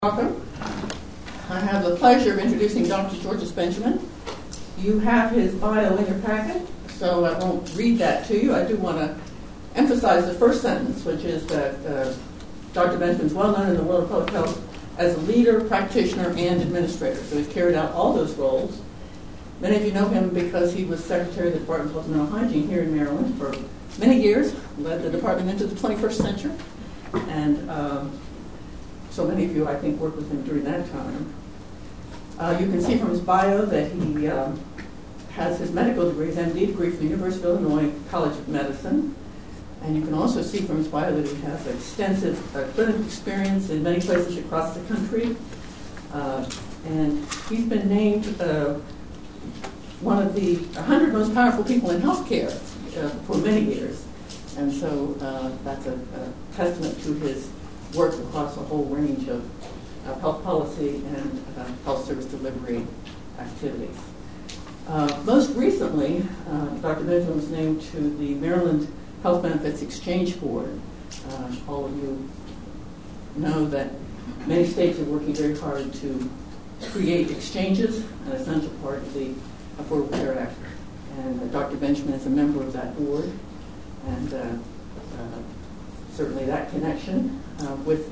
Welcome. I have the pleasure of introducing Dr. Georges Benjamin. You have his bio in your packet, so I won't read that to you. I do want to emphasize the first sentence, which is that Dr. Benjamin is well known in the world of public health as a leader, practitioner, and administrator. So he's carried out all those roles. Many of you know him because he was Secretary of the Department of Health and Mental Hygiene here in Maryland for many years, led the department into the 21st century, and so many of you, I think, worked with him during that time. You can see from his bio that he has his medical degree, his MD degree from the University of Illinois College of Medicine. And you can also see from his bio that he has extensive clinical experience in many places across the country. And he's been named one of the 100 most powerful people in healthcare for many years. And so that's a testament to his work across a whole range of health policy and health service delivery activities. Most recently, Dr. Benjamin was named to the Maryland Health Benefits Exchange Board. All of you know that many states are working very hard to create exchanges, an essential part of the Affordable Care Act. And Dr. Benjamin is a member of that board. And certainly that connection with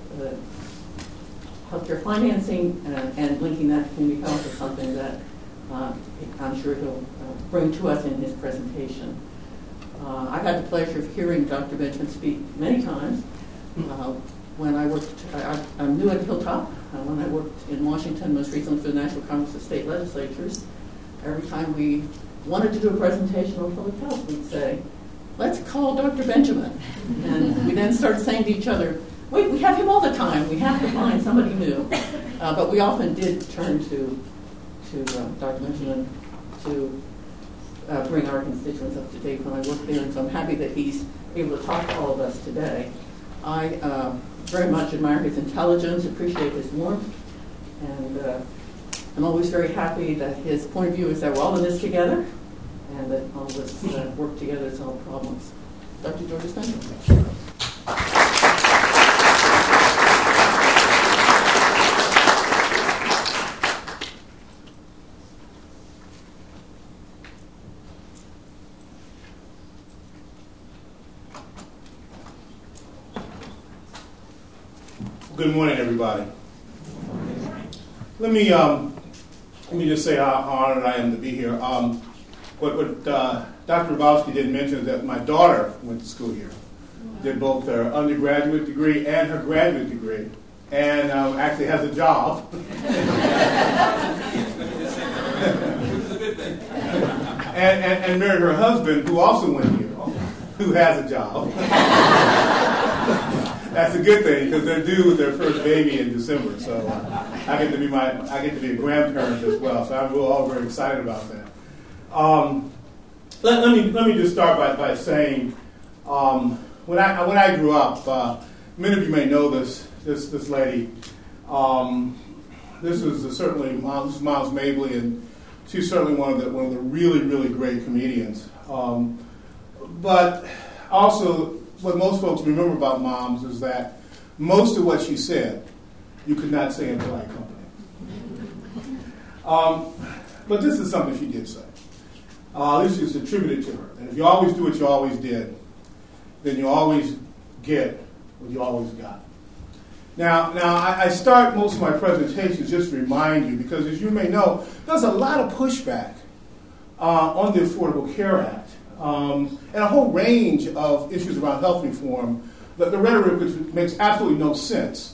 healthcare financing and linking that to community health is something that I'm sure he'll bring to us in his presentation. I've had the pleasure of hearing Dr. Benjamin speak many times. When I worked, I'm new at Hilltop. When I worked in Washington, most recently for the National Congress of State Legislatures, every time we wanted to do a presentation on public health, we'd say, let's call Dr. Benjamin. And we then started saying to each other, wait, we have him all the time. We have to find somebody new. But we often did turn to Dr. Benjamin to bring our constituents up to date when I worked there. And so I'm happy that he's able to talk to all of us today. I very much admire his intelligence, appreciate his warmth, and I'm always very happy that his point of view is that we're all in this together, and that all of us work together to solve problems. Dr. Georges Benjamin. Good morning, everybody. Let me just say how honored I am to be here. What Dr. Hrabowski didn't mention is that my daughter went to school here, did both her undergraduate degree and her graduate degree, and actually has a job. and married her husband, who also went here, who has a job. That's a good thing because they're due with their first baby in December, so I get to be a grandparent as well. So we're all very excited about that. Let me just start by saying when I grew up, many of you may know this lady. This is certainly Miles Mabley, and she's certainly one of the really, really great comedians. But also, what most folks remember about Moms is that most of what she said you could not say in polite company. But this is something she did say. This is attributed to her. And if you always do what you always did, then you always get what you always got. Now I start most of my presentations just to remind you, because as you may know, there's a lot of pushback on the Affordable Care Act. And a whole range of issues around health reform, the rhetoric which makes absolutely no sense.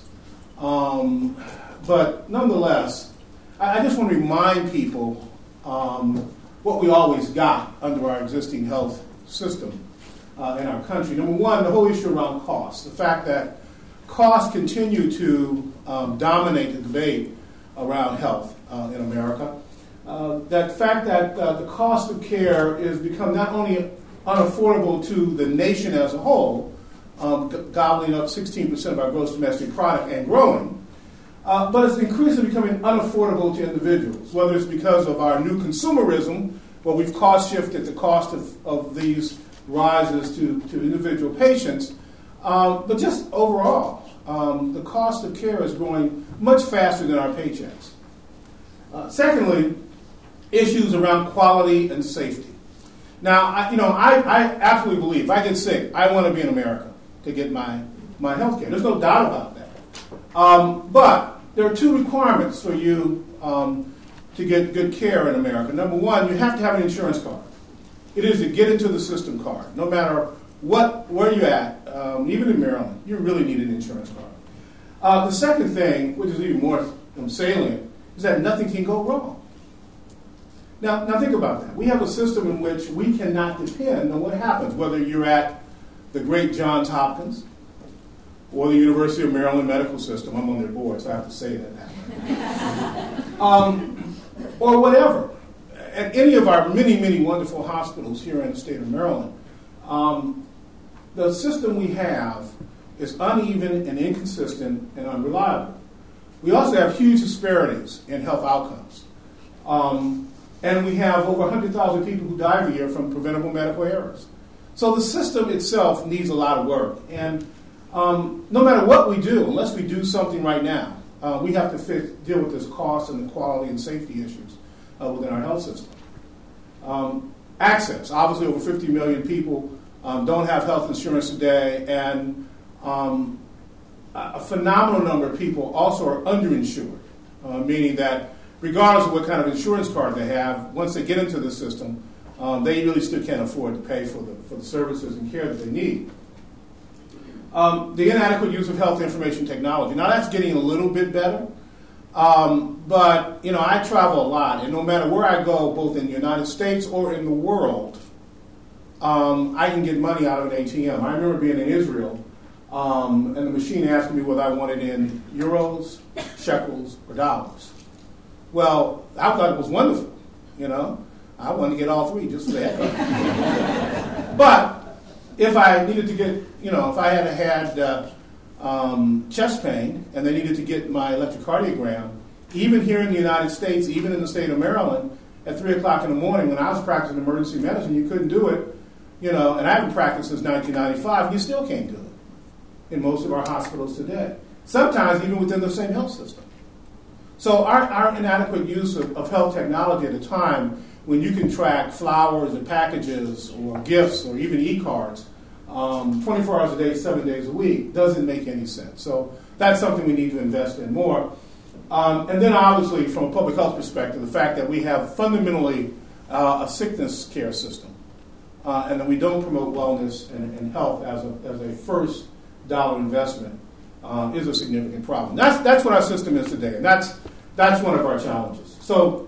But nonetheless, I just want to remind people what we always got under our existing health system in our country. Number one, the whole issue around costs. The fact that costs continue to dominate the debate around health in America. That fact that the cost of care is become not only unaffordable to the nation as a whole, gobbling up 16% of our gross domestic product and growing, but it's increasingly becoming unaffordable to individuals, whether it's because of our new consumerism, where we've cost shifted the cost of these rises to individual patients, but just overall. the cost of care is growing much faster than our paychecks. Secondly, issues around quality and safety. Now, I absolutely believe if I get sick, I want to be in America to get my health care. There's no doubt about that. But there are two requirements for you to get good care in America. Number one, you have to have an insurance card. It is a get into the system card. No matter where you're at, even in Maryland, you really need an insurance card. The second thing, which is even more salient, is that nothing can go wrong. Now think about that. We have a system in which we cannot depend on what happens, whether you're at the great Johns Hopkins or the University of Maryland Medical System. I'm on their board, so I have to say that. Or whatever. At any of our many, many wonderful hospitals here in the state of Maryland, the system we have is uneven and inconsistent and unreliable. We also have huge disparities in health outcomes. And we have over 100,000 people who die every year from preventable medical errors. So the system itself needs a lot of work. And no matter what we do, unless we do something right now, we have to deal with this cost and the quality and safety issues within our health system. Access. Obviously, over 50 million people don't have health insurance today, and a phenomenal number of people also are underinsured, meaning that regardless of what kind of insurance card they have, once they get into the system, they really still can't afford to pay for the services and care that they need. The inadequate use of health information technology. Now, that's getting a little bit better, but I travel a lot, and no matter where I go, both in the United States or in the world, I can get money out of an ATM. I remember being in Israel, and the machine asked me whether I wanted in euros, shekels, or dollars. Well, I thought it was wonderful, I wanted to get all three just for that. But if I needed to get, if I had chest pain and they needed to get my electrocardiogram, even here in the United States, even in the state of Maryland, at 3 o'clock in the morning when I was practicing emergency medicine, you couldn't do it, and I haven't practiced since 1995, you still can't do it in most of our hospitals today. Sometimes even within the same health system. So our inadequate use of health technology at a time when you can track flowers and packages or gifts or even e-cards 24 hours a day, 7 days a week doesn't make any sense. So that's something we need to invest in more. And then obviously from a public health perspective, the fact that we have fundamentally a sickness care system and that we don't promote wellness and health as a first dollar investment is a significant problem. That's what our system is today, and that's one of our challenges. So,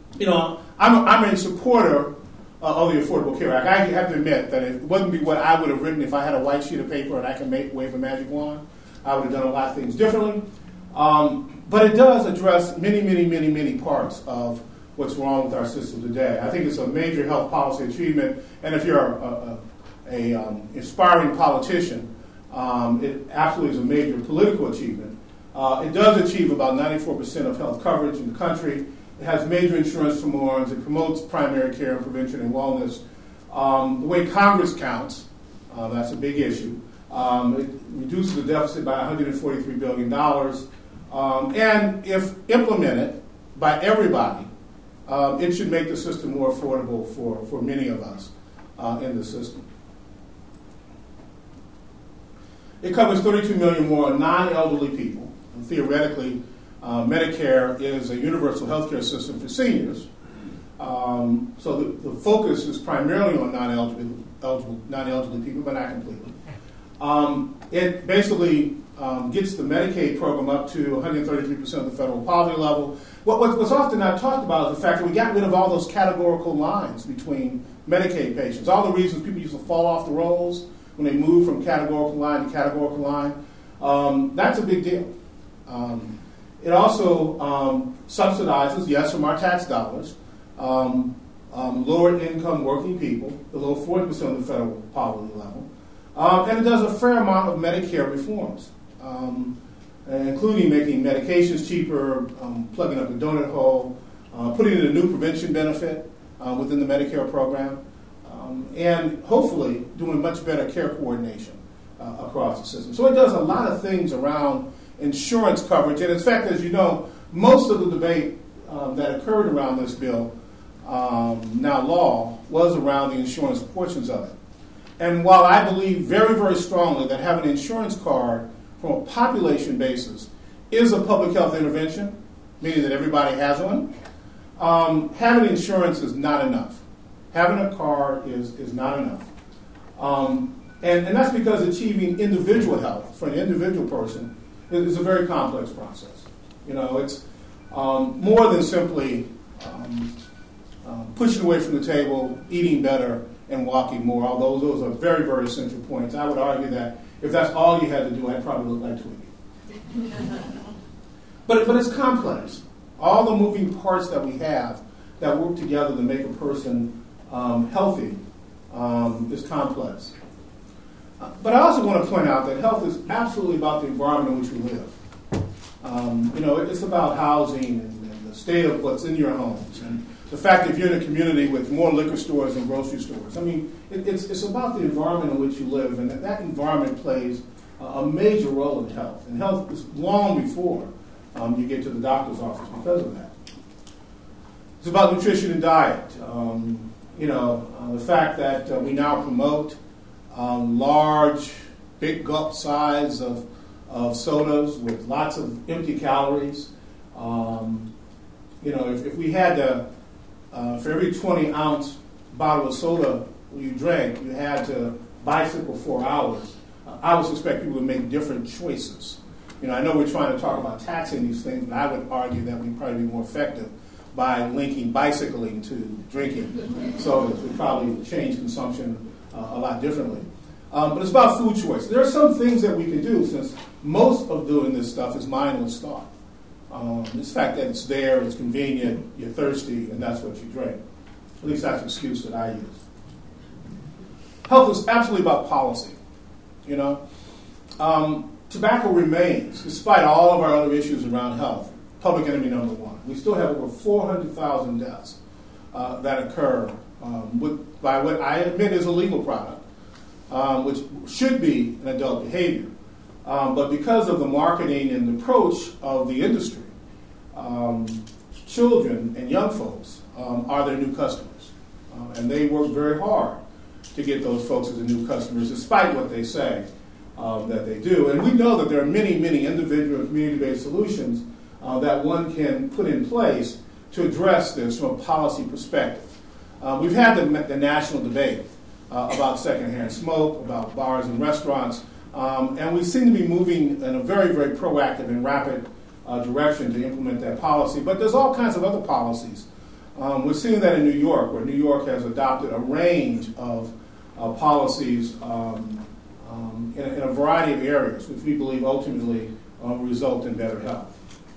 I'm a supporter of the Affordable Care Act. I have to admit that it wouldn't be what I would have written if I had a white sheet of paper and I could wave a magic wand. I would have done a lot of things differently. But it does address many, many, many, many parts of what's wrong with our system today. I think it's a major health policy achievement, and if you're an aspiring politician, it absolutely is a major political achievement. It does achieve about 94% of health coverage in the country. It has major insurance reforms. It promotes primary care and prevention and wellness. The way Congress counts, that's a big issue. It reduces the deficit by $143 billion. And if implemented by everybody, it should make the system more affordable for many of us in the system. It covers 32 million more non-elderly people. And theoretically, Medicare is a universal health care system for seniors. So the focus is primarily on non-elderly people, but not completely. It basically gets the Medicaid program up to 133% of the federal poverty level. What's often not talked about is the fact that we got rid of all those categorical lines between Medicaid patients. All the reasons people used to fall off the rolls when they move from categorical line to categorical line. That's a big deal. It also subsidizes, yes, from our tax dollars, lower income working people, below 40% of the federal poverty level. And it does a fair amount of Medicare reforms, including making medications cheaper, plugging up the donut hole, putting in a new prevention benefit within the Medicare program, and hopefully doing much better care coordination across the system. So it does a lot of things around insurance coverage. And in fact, as you know, most of the debate that occurred around this bill, now law, was around the insurance portions of it. And while I believe very, very strongly that having an insurance card from a population basis is a public health intervention, meaning that everybody has one, having insurance is not enough. Having a card is not enough. And that's because achieving individual health for an individual person is a very complex process. You know, it's more than simply pushing away from the table, eating better, and walking more, although those are very, very essential points. I would argue that if that's all you had to do, I'd probably look like Twiggy. But it's complex. All the moving parts that we have that work together to make a person healthy is complex. But I also want to point out that health is absolutely about the environment in which we live. You know, it's about housing and the state of what's in your homes, and the fact that if you're in a community with more liquor stores than grocery stores. I mean, it's about the environment in which you live, and that environment plays a major role in health. And health is long before you get to the doctor's office because of that. It's about nutrition and diet. You know, the fact that we now promote large, big gulp size of sodas with lots of empty calories. You know, if we had to, for every 20-ounce bottle of soda you drank, you had to bicycle 4 hours, I would suspect people would make different choices. You know, I know we're trying to talk about taxing these things, but I would argue that we'd probably be more effective by linking bicycling to drinking. So we probably change consumption a lot differently. But it's about food choice. There are some things that we can do, since most of doing this stuff is mindless thought. It's the fact that it's there, it's convenient, you're thirsty, and that's what you drink. At least that's an excuse that I use. Health is absolutely about policy. You know, tobacco remains, despite all of our other issues around health, public enemy number one. We still have over 400,000 deaths that occur by what I admit is a legal product, which should be an adult behavior. But because of the marketing and the approach of the industry, children and young folks are their new customers. And they work very hard to get those folks as the new customers, despite what they say that they do. And we know that there are many, many individual and community-based solutions that one can put in place to address this from a policy perspective. We've had the national debate about secondhand smoke, about bars and restaurants, and we seem to be moving in a very, very proactive and rapid direction to implement that policy. But there's all kinds of other policies. We're seeing that in New York, where New York has adopted a range of policies in a variety of areas, which we believe ultimately result in better health.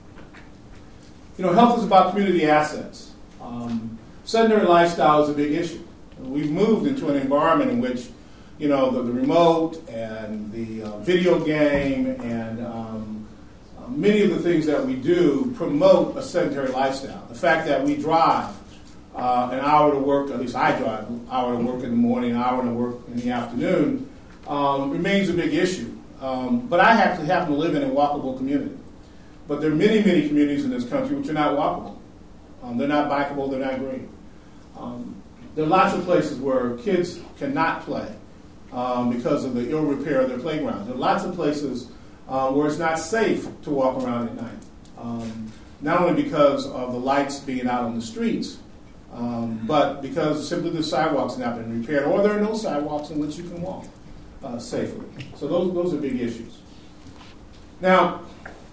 You know, health is about community assets. Sedentary lifestyle is a big issue. We've moved into an environment in which, you know, the remote and the video game and many of the things that we do promote a sedentary lifestyle. The fact that we drive an hour to work, at least I drive an hour to work in the morning, an hour to work in the afternoon, remains a big issue. But I actually happen to live in a walkable community. But there are many, many communities in this country which are not walkable. They're not bikeable, they're not green. There are lots of places where kids cannot play because of the ill repair of their playgrounds. There are lots of places where it's not safe to walk around at night. Not only because of the lights being out on the streets, but because simply the sidewalks have not been repaired, or there are no sidewalks in which you can walk safely. So those are big issues. Now,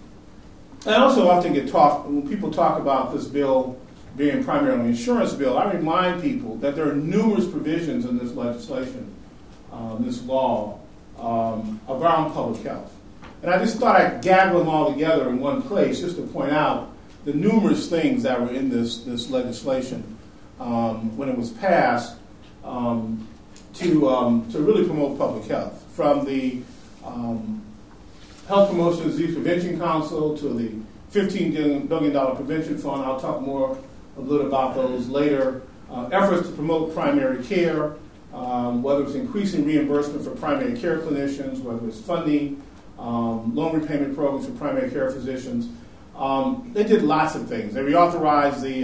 I also often get talked, when people talk about this bill being primarily an insurance bill, I remind people that there are numerous provisions in this legislation, this law, around public health. And I just thought I'd gather them all together in one place just to point out the numerous things that were in this legislation when it was passed to really promote public health. From the Health Promotion and Disease Prevention Council to the $15 billion prevention fund. I'll talk more a little about those later. Efforts to promote primary care, whether it's increasing reimbursement for primary care clinicians, whether it's funding loan repayment programs for primary care physicians. They did lots of things. They reauthorized the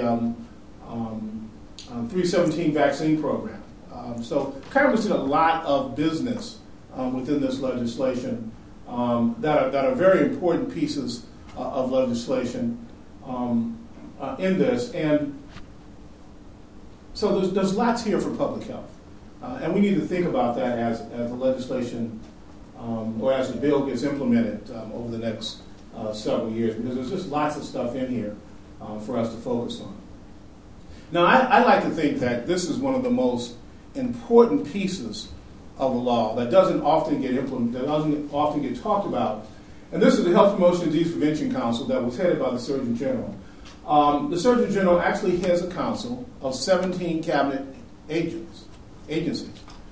317 vaccine program. So Congress did a lot of business within this legislation that are very important pieces of legislation in this. And so there's lots here for public health. And we need to think about that as the legislation or as the bill gets implemented over the next several years, because there's just lots of stuff in here for us to focus on. Now, I like to think that this is one of the most important pieces of the law that doesn't often get implemented, that doesn't often get talked about. And this is the Health Promotion and Disease Prevention Council that was headed by the Surgeon General. The Surgeon General actually has a council of 17 cabinet agencies.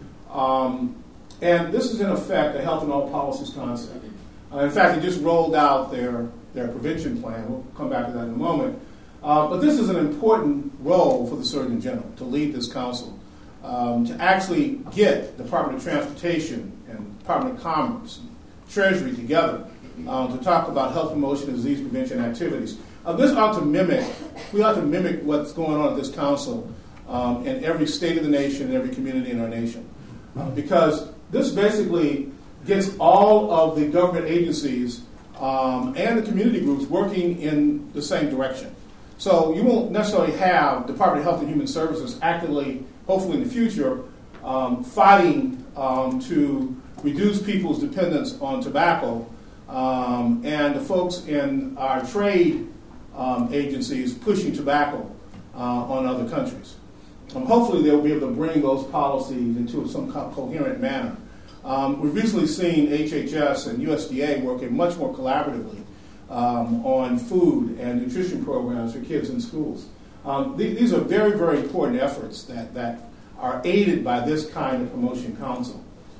And this is, in effect, a health and all policies concept. In fact, they just rolled out their prevention plan. We'll come back to that in a moment. But this is an important role for the Surgeon General to lead this council, to actually get Department of Transportation and Department of Commerce and Treasury together to talk about health promotion and disease prevention activities. We ought to mimic what's going on at this council in every state of the nation, in every community in our nation. Because this basically gets all of the government agencies and the community groups working in the same direction. So you won't necessarily have Department of Health and Human Services actively, hopefully in the future, fighting to reduce people's dependence on tobacco, and the folks in our trade agencies pushing tobacco on other countries. Hopefully they'll be able to bring those policies into some coherent manner. We've recently seen HHS and USDA working much more collaboratively on food and nutrition programs for kids in schools. These are very, very important efforts that are aided by this kind of promotion council.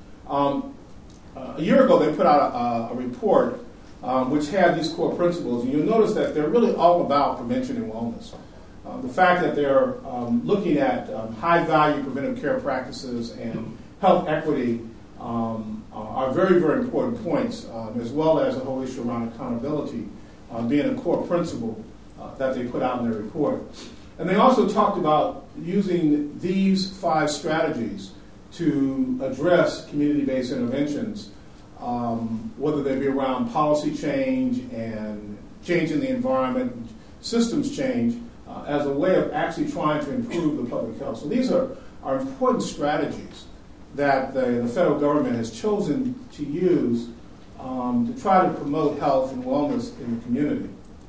A year ago, they put out a report which had these core principles, and you'll notice that they're really all about prevention and wellness. The fact that they're looking at high-value preventive care practices and health equity are very, very important points, as well as the whole issue around accountability being a core principle that they put out in their report. And they also talked about using these 5 strategies to address community-based interventions, whether they be around policy change and change in the environment, systems change, as a way of actually trying to improve the public health. So these are important strategies that the federal government has chosen to use to try to promote health and wellness in the community.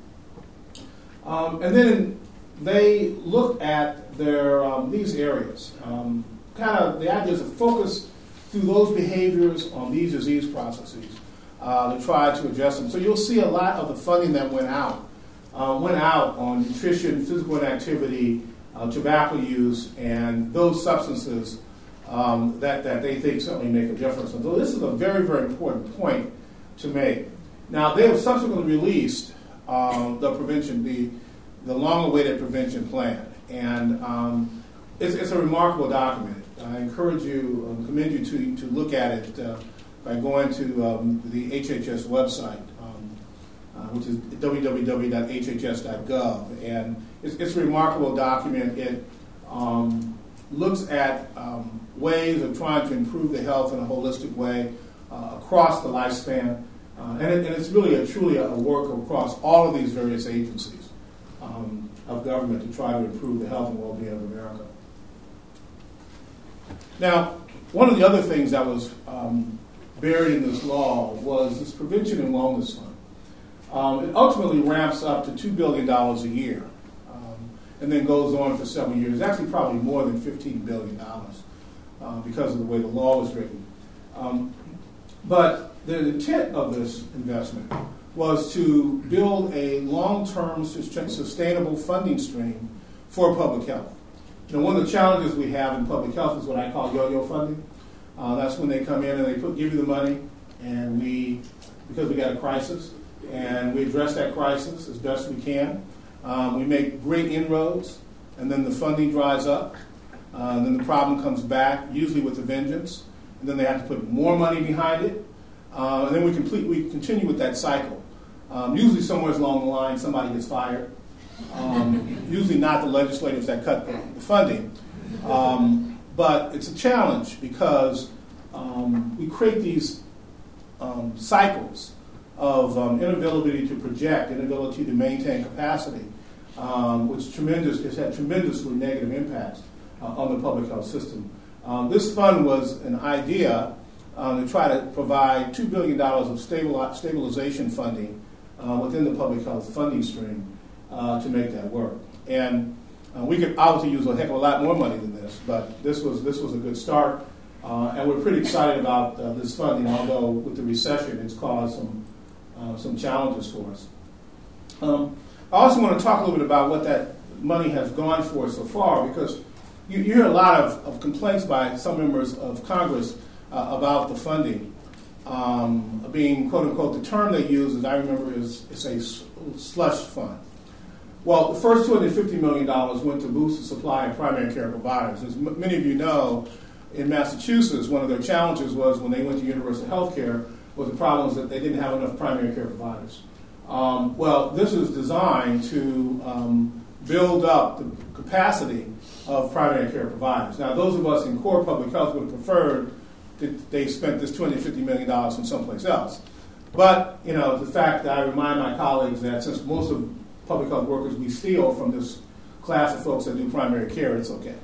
And then they look at these areas. Kind of the idea is to focus through those behaviors on these disease processes to try to address them. So you'll see a lot of the funding that went out on nutrition, physical inactivity, tobacco use, and those substances that they think certainly make a difference. And so this is a very, very important point to make. Now, they have subsequently released the prevention, the long-awaited prevention plan, and it's a remarkable document. I encourage you, commend you to look at it by going to the HHS website, which is www.hhs.gov, and it's a remarkable document. It looks at ways of trying to improve the health in a holistic way across the lifespan, and it's really truly a work across all of these various agencies of government to try to improve the health and well-being of America. Now, one of the other things that was buried in this law was this Prevention and Wellness Fund. It ultimately ramps up to $2 billion a year, and then goes on for several years. Actually, probably more than $15 billion because of the way the law was written. But the intent of this investment was to build a long-term sustainable funding stream for public health. Now, one of the challenges we have in public health is what I call yo-yo funding. That's when they come in and they give you the money, and because we got a crisis, and we address that crisis as best we can. We make great inroads, and then the funding dries up. Then the problem comes back, usually with a vengeance, and then they have to put more money behind it. And then we continue with that cycle. Usually somewhere along the line, somebody gets fired. Usually not the legislators that cut the funding. But it's a challenge because we create these cycles of inability to project, inability to maintain capacity, which has had tremendously negative impacts on the public health system. This fund was an idea to try to provide $2 billion of stabilization funding within the public health funding stream to make that work. And we could obviously use a heck of a lot more money than this, but this was a good start. And we're pretty excited about this funding, although with the recession it's caused some challenges for us. I also want to talk a little bit about what that money has gone for so far, because you hear a lot of complaints by some members of Congress about the funding being, quote unquote, the term they use, as I remember, is a slush fund. Well, the first $250 million went to boost the supply of primary care providers. As many of you know, in Massachusetts, one of their challenges was when they went to universal health care, was the problem was that they didn't have enough primary care providers. Well, this is designed to build up the capacity of primary care providers. Now, those of us in core public health would have preferred that they spent this $250 million from someplace else. But, you know, the fact that I remind my colleagues that since most of public health workers, we steal from this class of folks that do primary care, it's okay.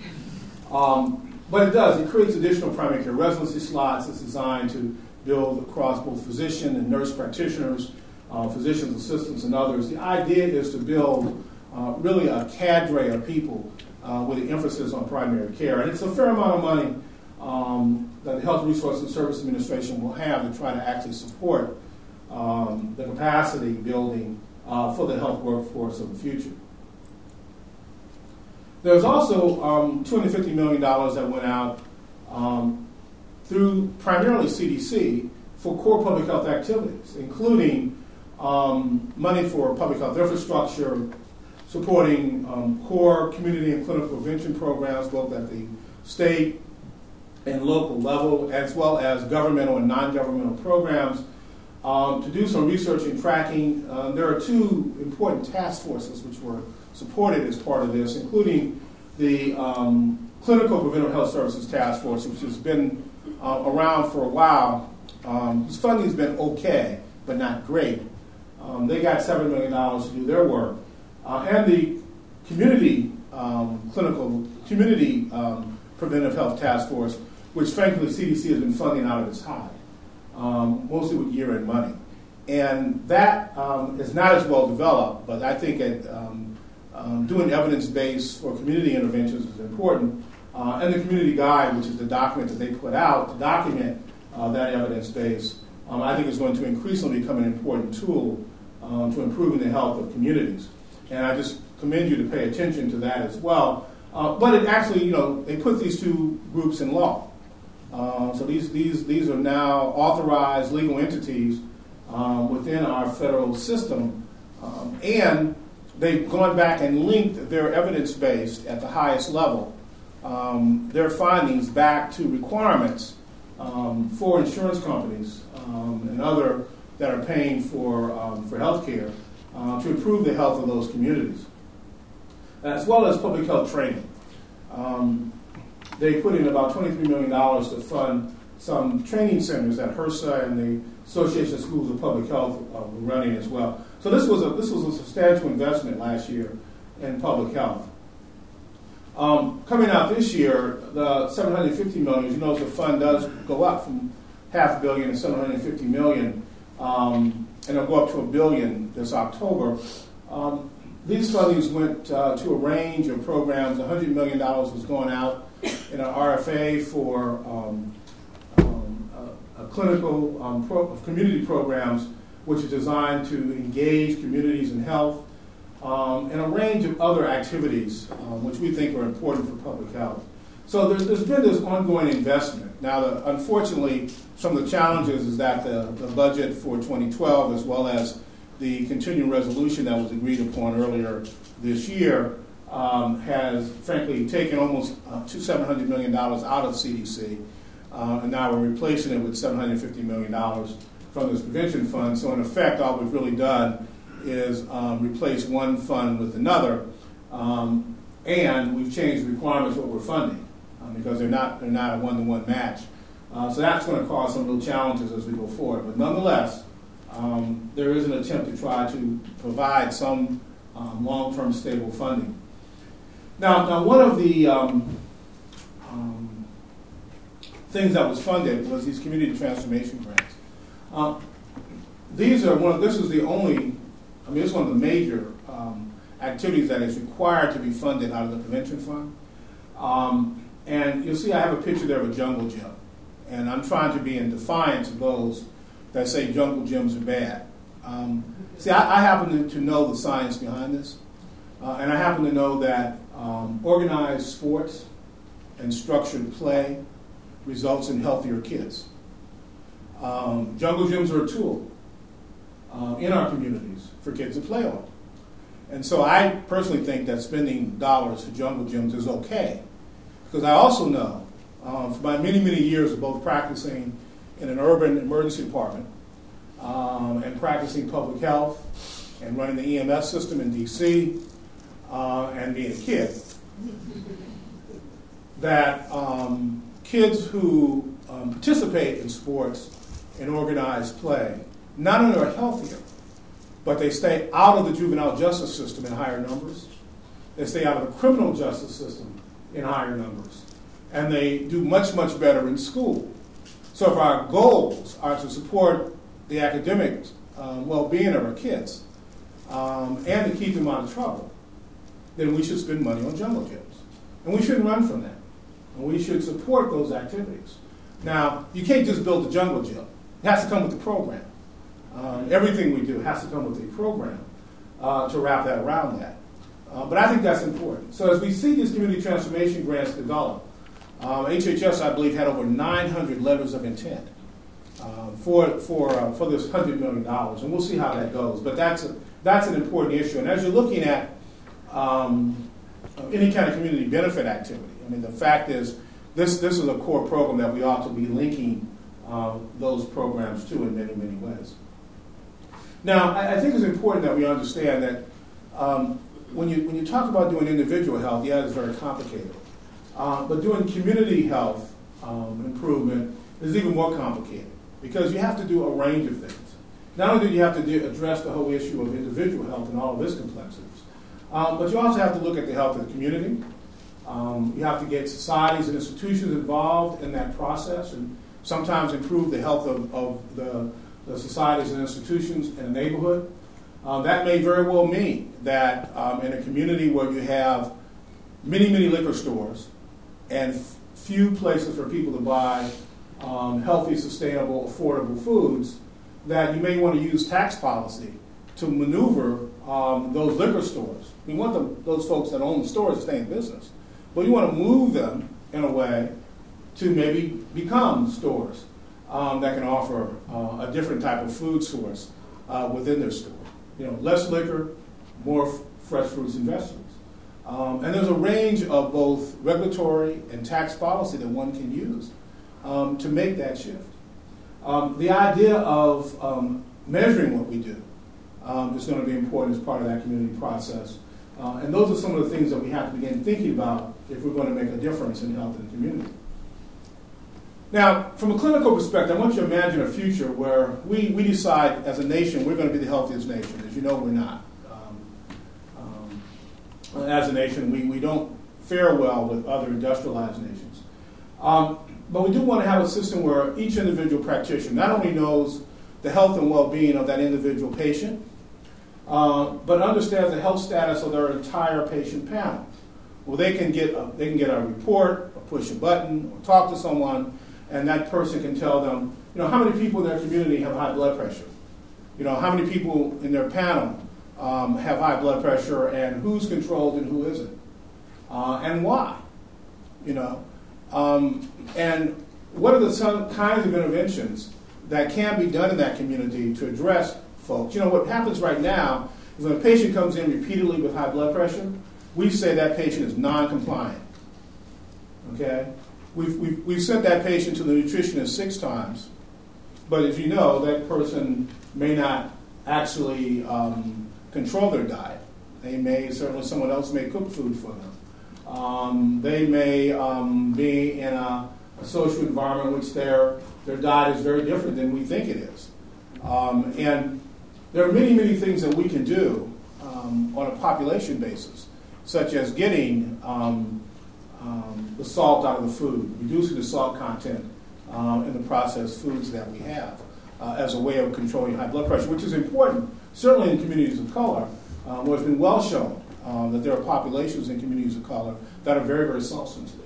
But it creates additional primary care residency slots. It's designed to build across both physician and nurse practitioners, physician's assistants, and others. The idea is to build really a cadre of people with an emphasis on primary care. And it's a fair amount of money that the Health Resources and Service Administration will have to try to actually support the capacity building for the health workforce of the future. There's also $250 million that went out through primarily CDC for core public health activities, including money for public health infrastructure, supporting core community and clinical prevention programs, both at the state and local level, as well as governmental and non-governmental programs, to do some research and tracking. There are two important task forces which were supported as part of this, including the Clinical Preventive Health Services Task Force, which has been around for a while. Whose funding has been okay, but not great. They got $7 million to do their work. And the Community Preventive Health Task Force, which frankly CDC has been funding out of its hide, mostly with year-end money. And that is not as well developed, but I think doing evidence-based for community interventions is important. And the community guide, which is the document that they put out to document that evidence base, I think is going to increasingly become an important tool to improving the health of communities. And I just commend you to pay attention to that as well. But it actually, they put these two groups in law. So these are now authorized legal entities within our federal system. And they've gone back and linked their evidence-based at the highest level, their findings back to requirements for insurance companies and other that are paying for health care to improve the health of those communities, as well as public health training. They put in about $23 million to fund some training centers that HRSA and the Association of Schools of Public Health were running as well. So this was a substantial investment last year in public health. Coming out this year, the $750 million, the fund does go up from $500 million to $750 million, and it'll go up to $1 billion this October. These fundings went to a range of programs. $100 million was going out in an RFA for clinical community programs, which are designed to engage communities in health, and a range of other activities which we think are important for public health. So there's been this ongoing investment. Now, unfortunately, some of the challenges is that the budget for 2012, as well as the continuing resolution that was agreed upon earlier this year, has frankly taken almost $700 million out of CDC, and now we're replacing it with $750 million from this prevention fund. So in effect, all we've really done is replace one fund with another, and we've changed the requirements what we're funding because they're not a one-to-one match. So that's going to cause some real challenges as we go forward. But nonetheless, there is an attempt to try to provide some long-term stable funding. Now one of the things that was funded was these community transformation grants. This is the only, it's one of the major activities that is required to be funded out of the prevention fund. And you'll see I have a picture there of a jungle gym. And I'm trying to be in defiance of those that say jungle gyms are bad. I happen to know the science behind this. And I happen to know that organized sports and structured play results in healthier kids. Jungle gyms are a tool in our communities for kids to play on. And so I personally think that spending dollars for jungle gyms is okay. Because I also know, for my many, many years of both practicing in an urban emergency department and practicing public health and running the EMS system in D.C. And being a kid, that kids who participate in sports and organized play not only are healthier, but they stay out of the juvenile justice system in higher numbers. They stay out of the criminal justice system in higher numbers. And they do much, much better in school. So if our goals are to support the academic well-being of our kids and to keep them out of trouble, then we should spend money on jungle gyms. And we shouldn't run from that. And we should support those activities. Now, you can't just build a jungle gym. It has to come with the program. Everything we do has to come with a program to wrap that around that. But I think that's important. So as we see these community transformation grants develop, HHS, I believe, had over 900 letters of intent for this $100 million, and we'll see how that goes. But that's an important issue. And as you're looking at any kind of community benefit activity, the fact is this is a core program that we ought to be linking those programs to in many, many ways. Now, I think it's important that we understand that when you talk about doing individual health, it's very complicated. But doing community health improvement is even more complicated because you have to do a range of things. Not only do you have to address the whole issue of individual health and all of its complexities, but you also have to look at the health of the community. You have to get societies and institutions involved in that process and sometimes improve the health of the societies and institutions in a neighborhood. That may very well mean that in a community where you have many, many liquor stores and few places for people to buy healthy, sustainable, affordable foods, that you may want to use tax policy to maneuver those liquor stores. We want those folks that own the stores to stay in business. But you want to move them in a way to maybe become stores that can offer a different type of food source within their store. Less liquor, more fresh fruits and vegetables. And there's a range of both regulatory and tax policy that one can use to make that shift. The idea of measuring what we do is going to be important as part of that community process. And those are some of the things that we have to begin thinking about if we're going to make a difference in health in the community. Now, from a clinical perspective, I want you to imagine a future where we decide as a nation we're going to be the healthiest nation. As you know, we're not. As a nation, we don't fare well with other industrialized nations. But we do want to have a system where each individual practitioner not only knows the health and well-being of that individual patient, but understands the health status of their entire patient panel. Well, they can get a report, or push a button, or talk to someone, and that person can tell them, how many people in their community have high blood pressure? How many people in their panel have high blood pressure, and who's controlled and who isn't, and why? And what are some kinds of interventions that can be done in that community to address folks? What happens right now is when a patient comes in repeatedly with high blood pressure, we say that patient is non-compliant. Okay? We've sent that patient to the nutritionist 6 times, but as you know, that person may not actually control their diet. Certainly someone else may cook food for them. They may be in a social environment in which their diet is very different than we think it is. And there are many, many things that we can do on a population basis, such as getting the salt out of the food, reducing the salt content in the processed foods that we have as a way of controlling high blood pressure, which is important, certainly in communities of color, where it's been well shown that there are populations in communities of color that are very, very salt sensitive.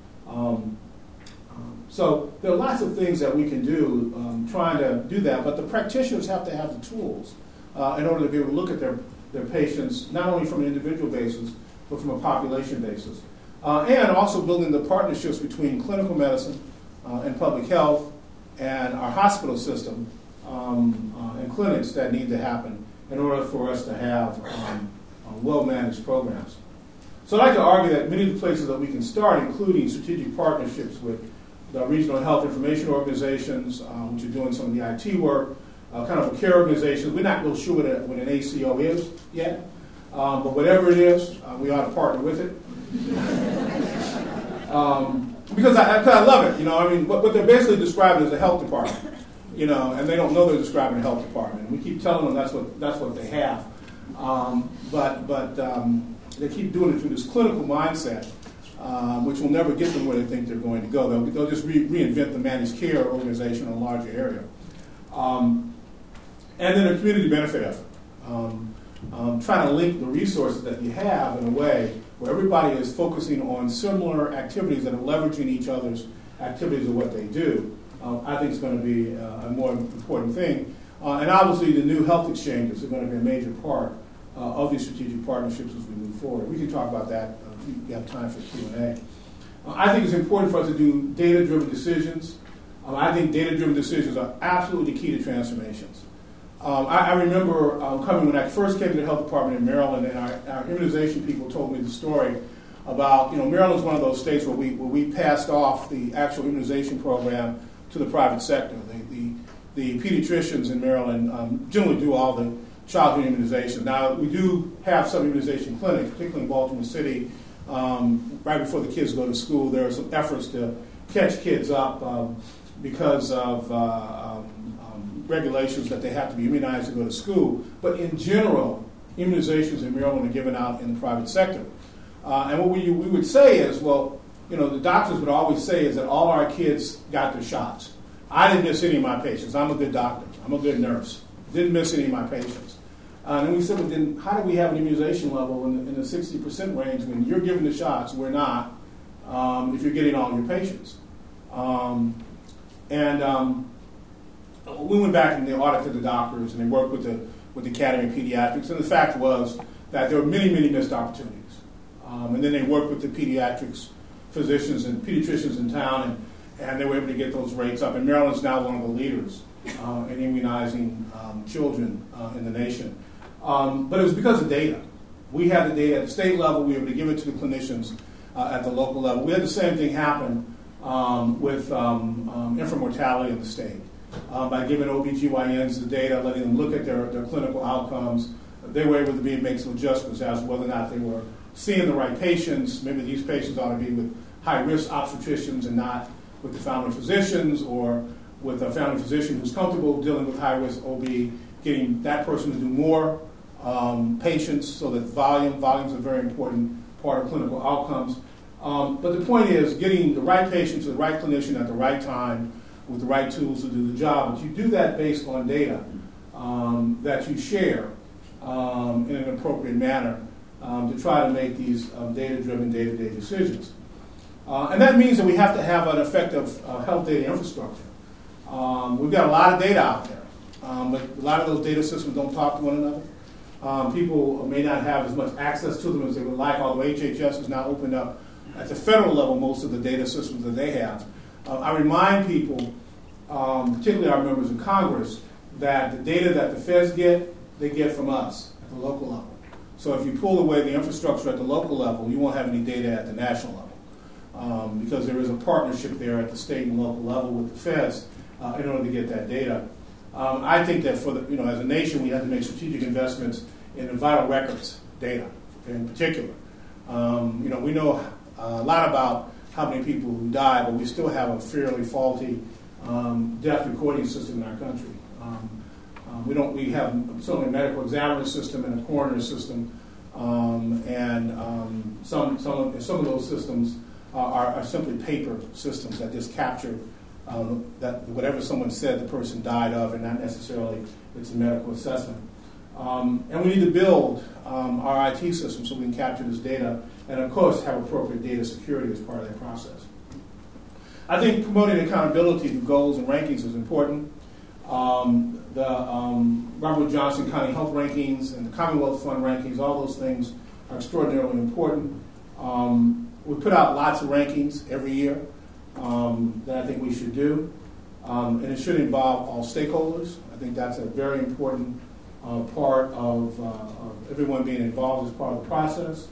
So there are lots of things that we can do trying to do that, but the practitioners have to have the tools in order to be able to look at their patients, not only from an individual basis, but from a population basis. And also building the partnerships between clinical medicine and public health and our hospital system and clinics that need to happen in order for us to have well-managed programs. So I'd like to argue that many of the places that we can start, including strategic partnerships with the regional health information organizations, which are doing some of the IT work, kind of a care organizations. We're not real sure what an ACO is yet, but whatever it is, we ought to partner with it. Because I love it, what they're basically describing is a health department, and they don't know they're describing a health department. We keep telling them that's what they have, but they keep doing it through this clinical mindset, which will never get them where they think they're going to go. They'll just reinvent the managed care organization in a larger area. And then a community benefit effort. Trying to link the resources that you have in a way where everybody is focusing on similar activities that are leveraging each other's activities of what they do, I think is going to be a more important thing. And obviously the new health exchanges are going to be a major part of these strategic partnerships as we move forward. We can talk about that if we have time for Q&A. I think it's important for us to do data-driven decisions. I think data-driven decisions are absolutely key to transformations. I remember coming when I first came to the health department in Maryland, and our immunization people told me the story about, Maryland's one of those states where we passed off the actual immunization program to the private sector. The pediatricians in Maryland generally do all the childhood immunizations. Now, we do have some immunization clinics, particularly in Baltimore City. Right before the kids go to school, there are some efforts to catch kids up because of regulations that they have to be immunized to go to school. But in general, immunizations in Maryland are given out in the private sector. And what we would say is, the doctors would always say is that all our kids got their shots. I didn't miss any of my patients. I'm a good doctor. I'm a good nurse. Didn't miss any of my patients. And then we said, well, then how do we have an immunization level in the 60% range when you're giving the shots, we're not, if you're getting all your patients? We went back and they audited the doctors and they worked with the Academy of Pediatrics, and the fact was that there were many, many missed opportunities. And then they worked with the pediatrics physicians and pediatricians in town, and they were able to get those rates up. And Maryland's now one of the leaders in immunizing children in the nation. But it was because of data. We had the data at the state level. We were able to give it to the clinicians at the local level. We had the same thing happen with infant mortality in the state. By giving OBGYNs the data, letting them look at their clinical outcomes, they were able to make some adjustments as to whether or not they were seeing the right patients. Maybe these patients ought to be with high-risk obstetricians and not with the family physicians, or with a family physician who's comfortable dealing with high-risk OB, getting that person to do more patients so that volume's a very important part of clinical outcomes. But the point is getting the right patient to the right clinician at the right time with the right tools to do the job. But you do that based on data that you share in an appropriate manner to try to make these data-driven, day-to-day decisions. And that means that we have to have an effective health data infrastructure. We've got a lot of data out there, but a lot of those data systems don't talk to one another. People may not have as much access to them as they would like, although HHS has now opened up at the federal level most of the data systems that they have. I remind people, particularly our members of Congress, that the data that the feds get, they get from us at the local level. So if you pull away the infrastructure at the local level, you won't have any data at the national level, because there is a partnership there at the state and local level with the feds in order to get that data. I think that for the, as a nation, we have to make strategic investments in the vital records data in particular. We know a lot about how many people who die, but we still have a fairly faulty death recording system in our country. We have certainly a medical examiner system and a coroner system, and some of those systems are simply paper systems that just capture that whatever someone said the person died of, and not necessarily it's a medical assessment. And we need to build our IT system so we can capture this data, and of course have appropriate data security as part of that process. I think promoting accountability through goals and rankings is important. The Robert Wood Johnson County Health Rankings and the Commonwealth Fund rankings, all those things are extraordinarily important. We put out lots of rankings every year that I think we should do, and it should involve all stakeholders. I think that's a very important part of everyone being involved as part of the process.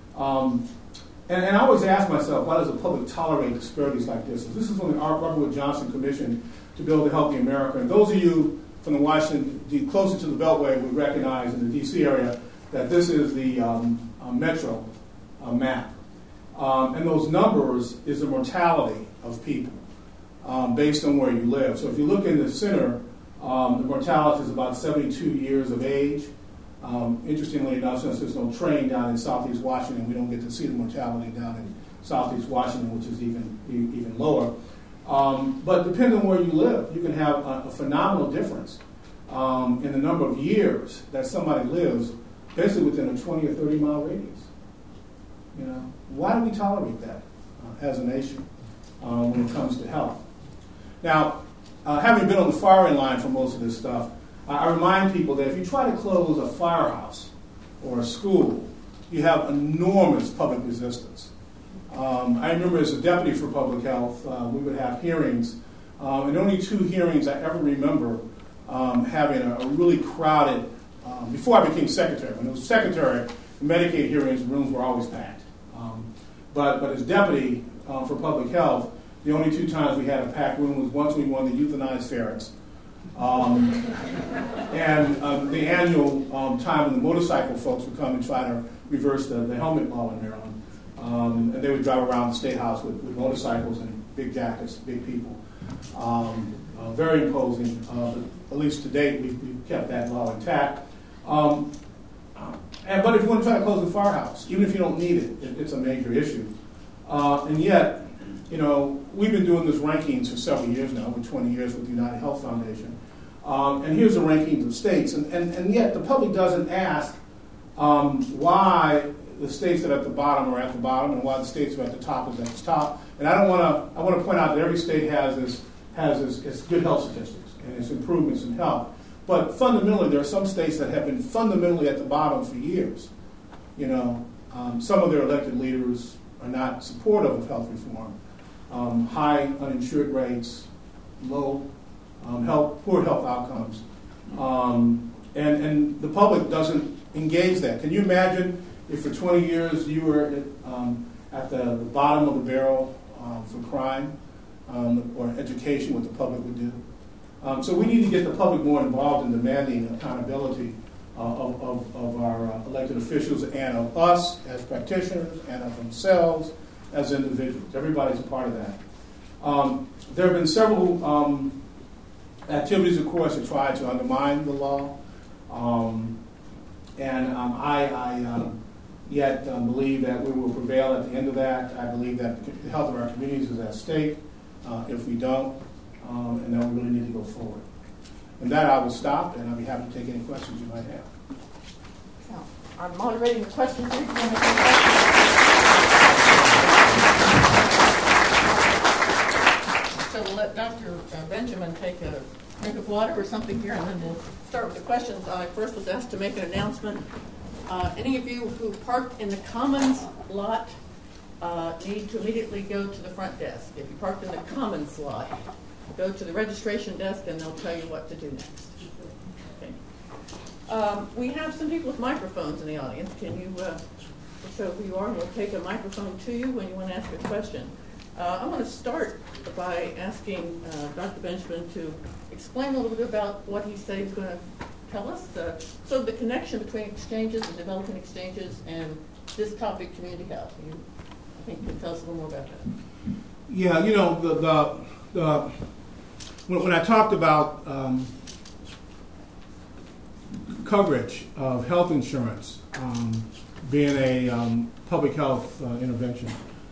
And I always ask myself, why does the public tolerate disparities like this? This is from the Robert Wood Johnson Commission to Build a Healthy America. And those of you from the Washington, closer to the Beltway, would recognize in the D.C. area that this is the metro map. And those numbers is the mortality of people based on where you live. So if you look in the center, the mortality is about 72 years of age. Interestingly enough, since there's no train down in Southeast Washington, we don't get to see the mortality down in Southeast Washington, which is even lower. But depending on where you live, you can have a phenomenal difference in the number of years that somebody lives, basically within a 20 or 30 mile radius. Why do we tolerate that as a nation when it comes to health? Now, having been on the firing line for most of this stuff, I remind people that if you try to close a firehouse or a school, you have enormous public resistance. I remember as a deputy for public health, we would have hearings, and only 2 hearings I ever remember having a really crowded, before I became secretary. When I was secretary, Medicaid hearings, rooms were always packed. But as deputy for public health, the only 2 times we had a packed room was once we wanted to euthanize ferrets. And the annual time when the motorcycle folks would come and try to reverse the helmet law in Maryland. And they would drive around the State House with motorcycles and big jackets, big people. Very imposing. But at least to date, we've kept that law intact. But if you want to try to close the firehouse, even if you don't need it, it's a major issue. And yet, we've been doing this rankings for several years now, over 20 years with the United Health Foundation. And here's the rankings of states. And yet the public doesn't ask why the states that are at the bottom are at the bottom and why the states that are at the top is at the top. And I want to point out that every state has its good health statistics and its improvements in health. But fundamentally, there are some states that have been fundamentally at the bottom for years. Some of their elected leaders are not supportive of health reform. High uninsured rates, low poor health outcomes, and the public doesn't engage that. Can you imagine if for 20 years you were at the bottom of the barrel for crime or education, what the public would do? So we need to get the public more involved in demanding accountability of our elected officials and of us as practitioners and of themselves as individuals. Everybody's a part of that. There have been several activities, of course, to try to undermine the law. I yet believe that we will prevail at the end of that. I believe that the health of our communities is at stake if we don't, and that we really need to go forward. And that I will stop, and I'll be happy to take any questions you might have. Now, I'm moderating the questions. So we'll let Dr. Benjamin take a drink of water or something here, and then we'll start with the questions. I first was asked to make an announcement. Any of you who parked in the Commons lot need to immediately go to the front desk. If you parked in the Commons lot, go to the registration desk, and they'll tell you what to do next. Okay. We have some people with microphones in the audience. Can you show who you are? And we'll take a microphone to you when you want to ask a question. I want to start by asking Dr. Benjamin to explain a little bit about what he said he's going to tell us. So the connection between exchanges and developing exchanges and this topic, community health. I think you can tell us a little more about that. Yeah, you know, when I talked about coverage of health insurance being a public health intervention,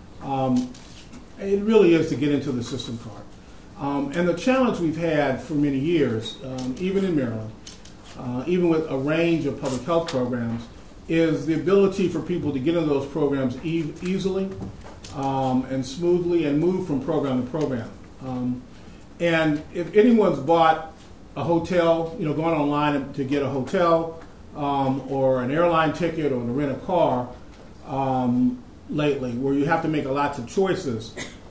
it really is to get into the system card. And the challenge we've had for many years, even in Maryland, even with a range of public health programs, is the ability for people to get into those programs easily and smoothly and move from program to program. And if anyone's bought a hotel, you know, gone online to get a hotel or an airline ticket or to rent a car lately, where you have to make lots of choices,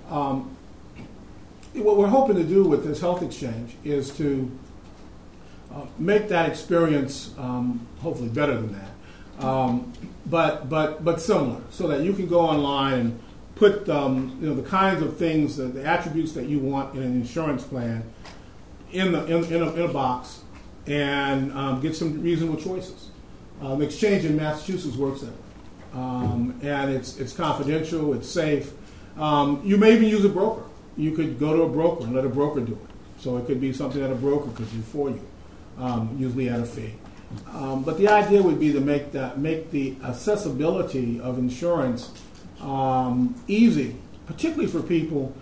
what we're hoping to do with this health exchange is to make that experience hopefully better than that, but similar, so that you can go online and put the kinds of things, the attributes that you want in an insurance plan in a box and get some reasonable choices. The exchange in Massachusetts works that way, and it's confidential, it's safe. You may even use a broker. You could go to a broker and let a broker do it. So it could be something that a broker could do for you, usually at a fee. But the idea would be to make the accessibility of insurance easy, particularly for people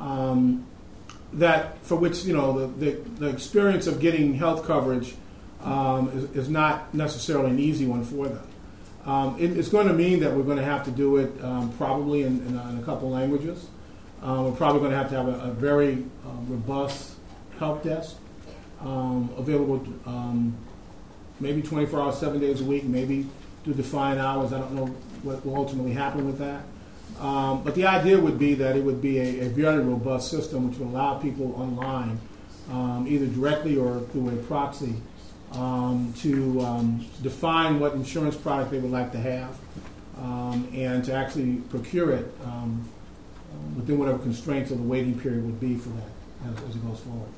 for which the experience of getting health coverage is not necessarily an easy one for them. It's going to mean that we're going to have to do it probably in a couple languages. We're probably going to have a very robust help desk available maybe 24 hours, 7 days a week, maybe do defined hours. I don't know what will ultimately happen with that. But the idea would be that it would be a very robust system which would allow people online, either directly or through a proxy, to define what insurance product they would like to have and to actually procure it within whatever constraints of the waiting period would be for that as it goes forward.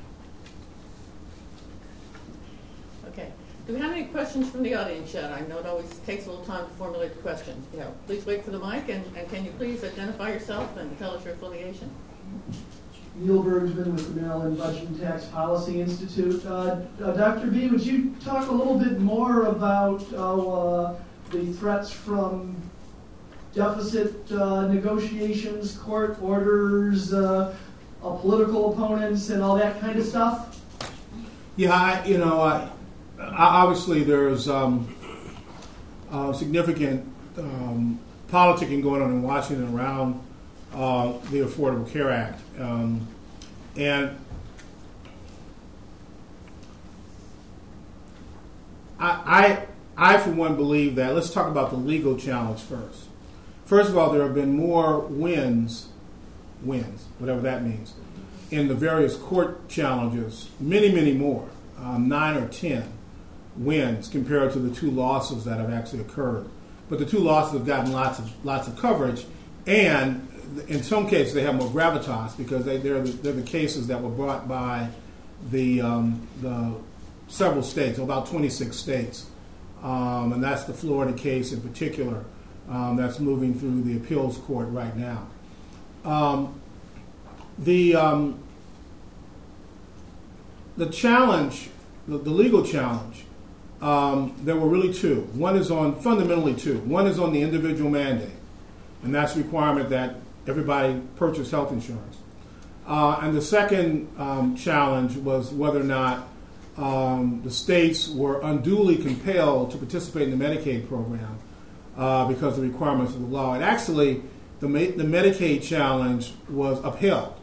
Okay. Do we have any questions from the audience yet? I know it always takes a little time to formulate the questions. Yeah, please wait for the mic, and can you please identify yourself and tell us your affiliation? Neil Bergsman with the Maryland Budget and Tax Policy Institute. Dr. B, would you talk a little bit more about the threats from deficit negotiations, court orders, political opponents, and all that kind of stuff? Yeah, obviously there's significant politicking going on in Washington around the Affordable Care Act. And I, for one, believe that, let's talk about the legal challenge first. First of all, there have been more wins, whatever that means, in the various court challenges, many more, 9 or 10 wins compared to the 2 losses that have actually occurred. But the 2 losses have gotten lots of coverage, and in some cases they have more gravitas because they're the cases that were brought by the several states, about 26 states, and that's the Florida case in particular that's moving through the appeals court right now. The challenge, the legal challenge, there were really 2. Fundamentally 2. One is on the individual mandate, and that's the requirement that everybody purchase health insurance. And the second challenge was whether or not the states were unduly compelled to participate in the Medicaid program because of the requirements of the law. And actually, the Medicaid challenge was upheld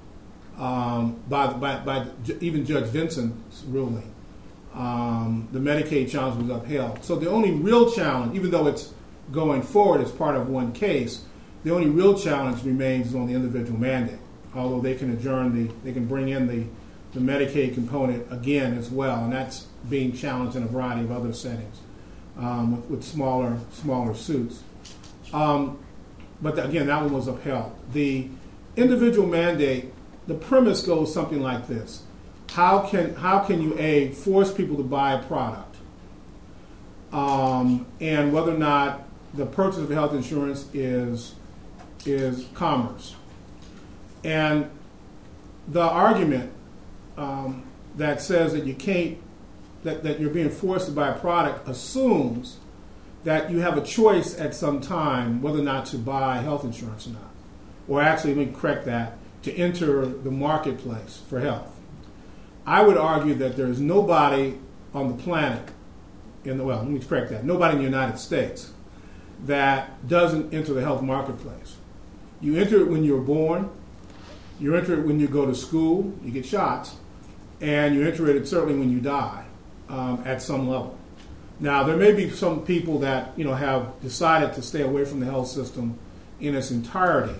by even Judge Vincent's ruling. The Medicaid challenge was upheld. So the only real challenge, even though it's going forward as part of one case, the only real challenge remains on the individual mandate. Although they can bring in the Medicaid component again as well, and that's being challenged in a variety of other settings with smaller suits. But again, that one was upheld. The individual mandate, the premise goes something like this: How can you force people to buy a product, and whether or not the purchase of health insurance is commerce? And the argument that says that you can't, that you're being forced to buy a product assumes that you have a choice at some time whether or not to buy health insurance or not. Or actually, let me correct that, to enter the marketplace for health. I would argue that there is nobody on the planet, let me correct that, nobody in the United States that doesn't enter the health marketplace. You enter it when you're born, you enter it when you go to school, you get shots, and you enter it certainly when you die at some level. Now, there may be some people that have decided to stay away from the health system in its entirety,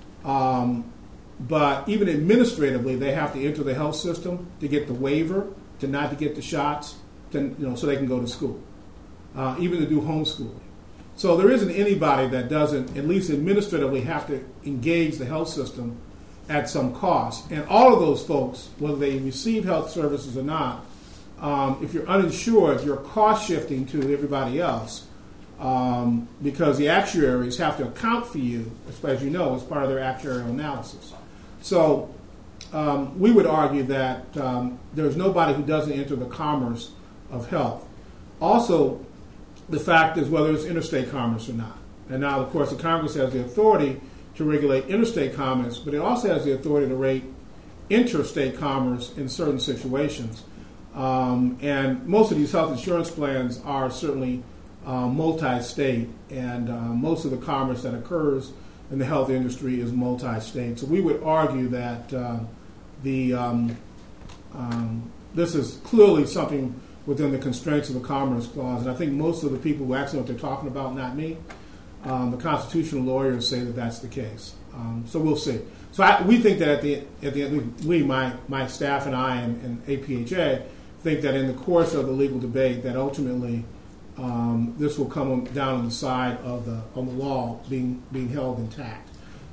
but even administratively, they have to enter the health system to get the waiver, to not to get the shots, so they can go to school, even to do homeschooling. So there isn't anybody that doesn't, at least administratively, have to engage the health system at some cost. And all of those folks, whether they receive health services or not, if you're uninsured, you're cost shifting to everybody else because the actuaries have to account for you, as you know, as part of their actuarial analysis. So we would argue that there's nobody who doesn't enter the commerce of health. Also, the fact is whether it's interstate commerce or not. And now, of course, the Congress has the authority to regulate interstate commerce, but it also has the authority to rate interstate commerce in certain situations. And most of these health insurance plans are certainly multi-state, and most of the commerce that occurs in the health industry is multi-state. So we would argue that this is clearly something within the constraints of the Commerce Clause, and I think most of the people who actually know what they're talking about, not me, the constitutional lawyers say that that's the case. So we'll see. So we think that at the end, my staff and I and APHA think that in the course of the legal debate that ultimately this will come down on the side of the law being held intact.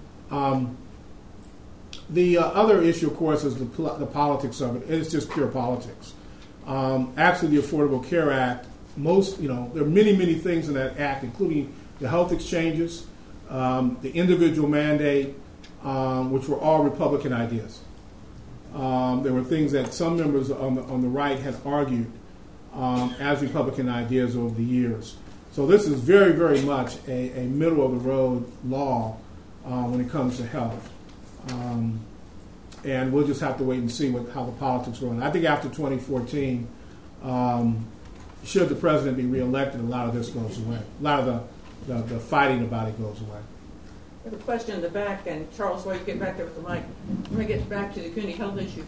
The other issue, of course, is the politics of it. It's just pure politics. Actually, the Affordable Care Act, there are many things in that act, including the health exchanges, the individual mandate, which were all Republican ideas. There were things that some members on the right had argued as Republican ideas over the years. So this is very, very much a middle-of-the-road law when it comes to health. And we'll just have to wait and see how the politics roll. I think after 2014, should the president be reelected, a lot of this goes away. A lot of the fighting about it goes away. I have a question in the back, and Charles, while you get back there with the mic, I'm going to get back to the community health issue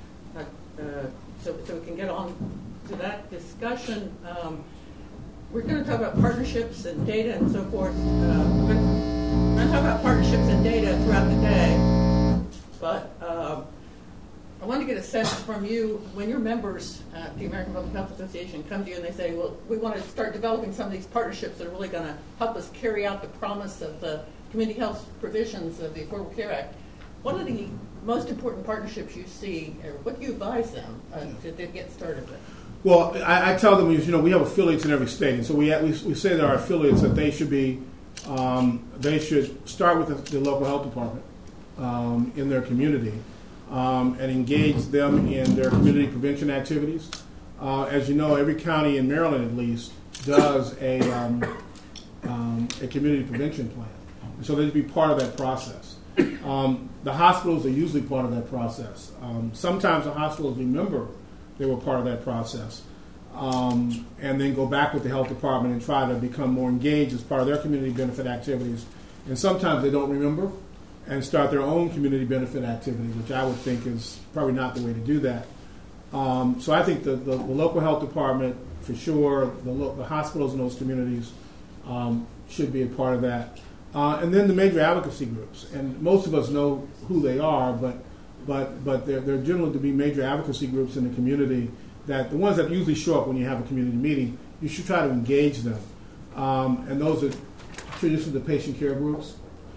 so we can get on to that discussion. We're going to talk about partnerships and data and so forth. We're going to talk about partnerships and data throughout the day, but I want to get a sense from you when your members at the American Public Health Association come to you and they say, well, we want to start developing some of these partnerships that are really going to help us carry out the promise of the community health provisions of the Affordable Care Act. What are the most important partnerships you see, or what do you advise them to get started with? Well, I tell them, we have affiliates in every state, and so we say that our affiliates that they should be, they should start with the local health department in their community and engage them in their community prevention activities. As you know, every county in Maryland, at least, does a community prevention plan. So they'd be part of that process. The hospitals are usually part of that process. Sometimes the hospitals remember they were part of that process and then go back with the health department and try to become more engaged as part of their community benefit activities. And sometimes they don't remember and start their own community benefit activities, which I would think is probably not the way to do that. So I think the local health department, for sure, the hospitals in those communities should be a part of that. And then the major advocacy groups. And most of us know who they are, but but there generally to be major advocacy groups in the community that the ones that usually show up when you have a community meeting, you should try to engage them. And those are traditionally the patient care groups,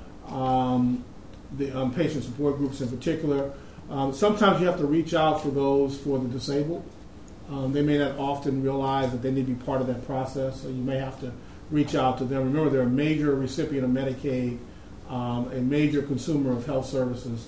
the patient support groups in particular. Sometimes you have to reach out for those for the disabled. They may not often realize that they need to be part of that process, so you may have to reach out to them. Remember, they're a major recipient of Medicaid, a major consumer of health services,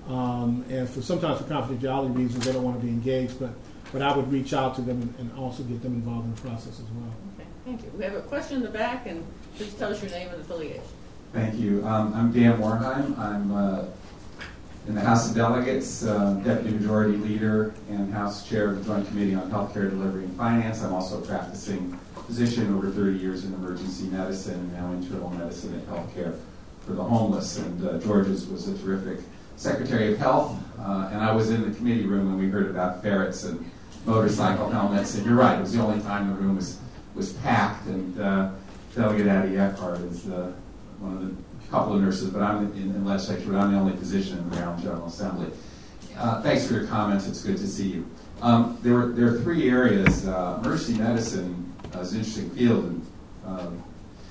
and sometimes for confidentiality reasons, they don't want to be engaged, but I would reach out to them and also get them involved in the process as well. Okay, thank you. We have a question in the back, and please tell us your name and affiliation. Thank you. I'm Dan Warheim. I'm in the House of Delegates, Deputy Majority Leader and House Chair of the Joint Committee on Healthcare Delivery and Finance. I'm also a practicing physician, over 30 years in emergency medicine and now internal medicine and healthcare for the homeless. And George's was a terrific Secretary of Health, and I was in the committee room when we heard about ferrets and motorcycle helmets. And you're right, it was the only time the room was packed. And Delegate Addie Eckhart is one of the couple of nurses, but I'm in legislature, but I'm the only physician in the Maryland General Assembly. Thanks for your comments. It's good to see you. There are three areas. Emergency medicine is an interesting field. And,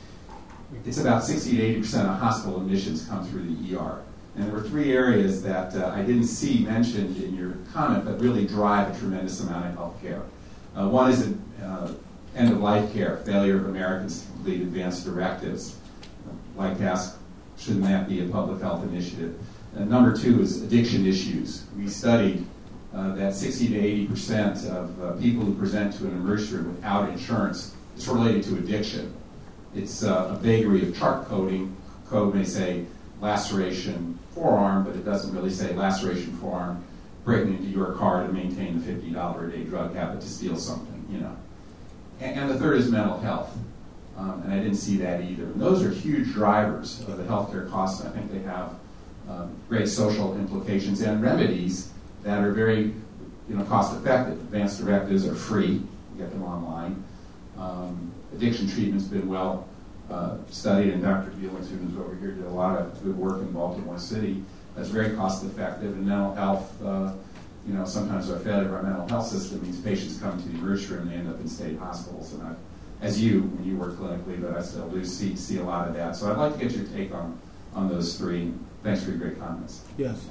it's about 60 to 80% of hospital admissions come through the ER. And there were three areas that I didn't see mentioned in your comment, but really drive a tremendous amount of health care. One is end-of-life care, failure of Americans to complete advanced directives. I'd like to ask, shouldn't that be a public health initiative? And number two is addiction issues. We studied that 60 to 80% of people who present to an emergency room without insurance is related to addiction. It's a vagary of chart coding. Code may say laceration forearm, but it doesn't really say laceration forearm, breaking into your car to maintain a $50 a day drug habit to steal something, you know. And the third is mental health. And I didn't see that either. And those are huge drivers of the healthcare costs. And I think they have great social implications and remedies that are very, cost effective. Advanced directives are free; you get them online. Addiction treatment's been well studied, and Dr. Dielington, who's over here, did a lot of good work in Baltimore City. That's very cost effective. And mental health, sometimes our failure of our mental health system means patients come to the emergency room and they end up in state hospitals. And when you work clinically, but I still do see a lot of that. So I'd like to get your take on those three. Thanks for your great comments. Yes.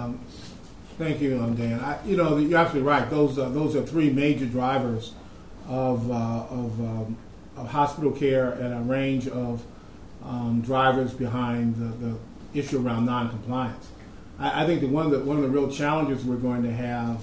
Thank you, Dan. You're absolutely right. Those are three major drivers of hospital care and a range of drivers behind the issue around noncompliance. I think that one of the real challenges we're going to have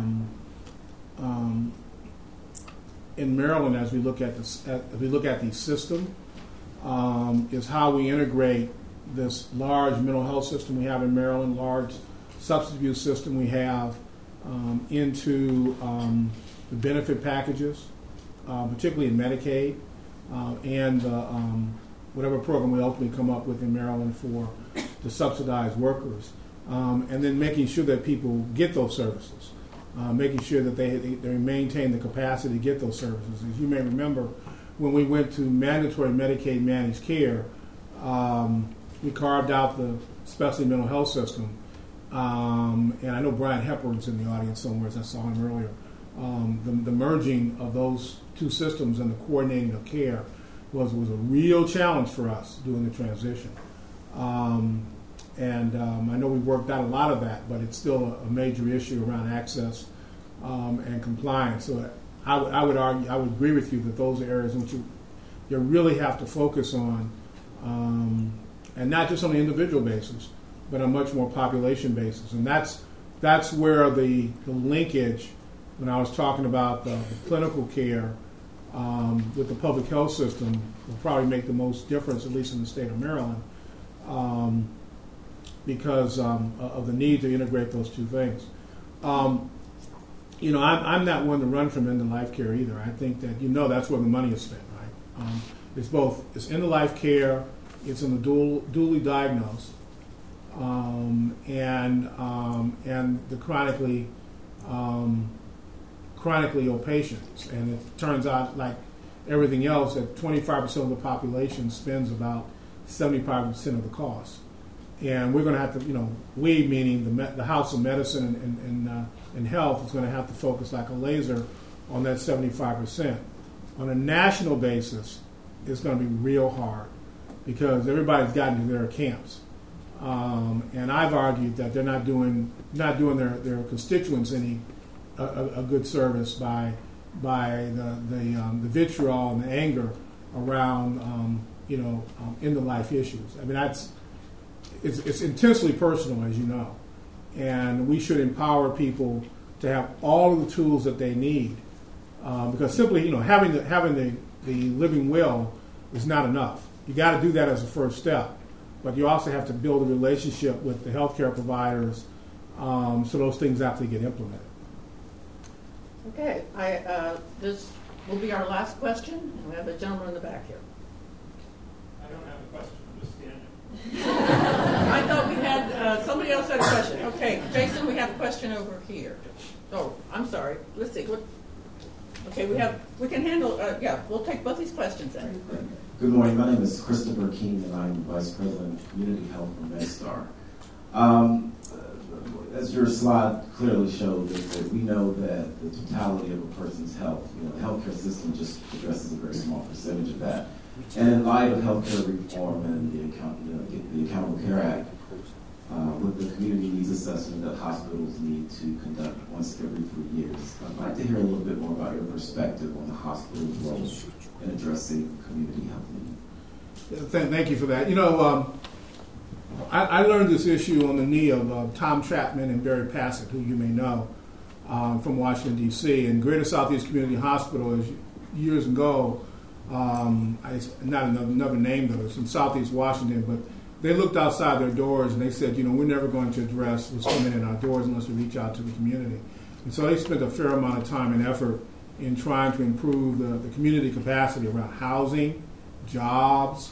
in Maryland, as we look at the system, is how we integrate this large mental health system we have in Maryland, large substance abuse system we have, into the benefit packages, particularly in Medicaid, and whatever program we ultimately come up with in Maryland for the subsidized workers, and then making sure that people get those services. Making sure that they maintain the capacity to get those services. As you may remember, when we went to mandatory Medicaid managed care, we carved out the specialty mental health system. And I know Brian Hepburn's in the audience somewhere, as I saw him earlier. The merging of those two systems and the coordinating of care was a real challenge for us during the transition. I know we worked out a lot of that, but it's still a major issue around access and compliance. So I would argue, I would agree with you that those are areas in which you really have to focus on, and not just on an individual basis, but on a much more population basis. And that's where the linkage, when I was talking about the clinical care with the public health system, will probably make the most difference, at least in the state of Maryland. Because of the need to integrate those two things. I'm not one to run from end-of-life care either. I think that that's where the money is spent, right? It's end-of-life care, it's in the dually diagnosed, and the chronically ill patients. And it turns out, like everything else, that 25% of the population spends about 75% of the cost. And we're going to have to, we meaning the House of Medicine and Health is going to have to focus like a laser on that 75%. On a national basis, it's going to be real hard because everybody's gotten to their camps. And I've argued that they're not doing their constituents a good service by the vitriol and the anger around end of life issues. I mean, it's intensely personal, as you know, and we should empower people to have all of the tools that they need because simply having the living will is not enough. You got to do that as a first step. But you also have to build a relationship with the healthcare providers so those things actually get implemented. Okay, this will be our last question. And we have a gentleman in the back here. I don't have a question. I'm just standing. I thought we had somebody else had a question. Okay, Jason, we have a question over here. Oh, I'm sorry. Let's see. Okay, we can handle. We'll take both these questions then. Good morning. My name is Christopher King, and I'm Vice President of Community Health for MedStar. As your slide clearly showed, that we know that the totality of a person's health, the healthcare system just addresses a very small percentage of that. And in light of healthcare reform and the Accountable Care Act, with the community needs assessment that hospitals need to conduct once every 3 years, I'd like to hear a little bit more about your perspective on the hospital's role in addressing community health needs. Thank you for that. I learned this issue on the knee of Tom Chapman and Barry Passett, who you may know from Washington, D.C. And Greater Southeast Community Hospital, years ago, not another name though, it's in Southeast Washington, but they looked outside their doors and they said, we're never going to address what's coming in our doors unless we reach out to the community. And so they spent a fair amount of time and effort in trying to improve the community capacity around housing, jobs,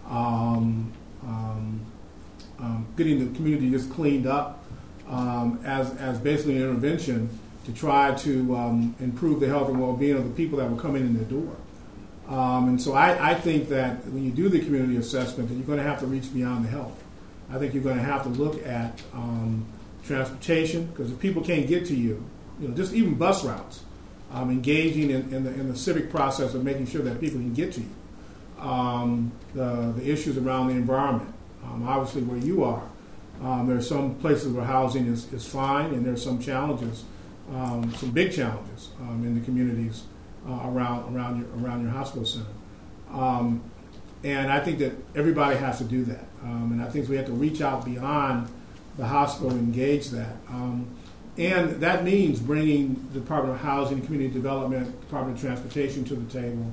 getting the community just cleaned up as basically an intervention to try to improve the health and well-being of the people that were coming in the door. And so I think that when you do the community assessment, that you're going to have to reach beyond the health. I think you're going to have to look at transportation, because if people can't get to you, just even bus routes, engaging in the civic process of making sure that people can get to you. The issues around the environment, obviously where you are, there are some places where housing is fine, and there's some challenges, some big challenges in the communities around your hospital center. And I think that everybody has to do that. And I think we have to reach out beyond the hospital and engage that. And that means bringing the Department of Housing and Community Development, Department of Transportation to the table,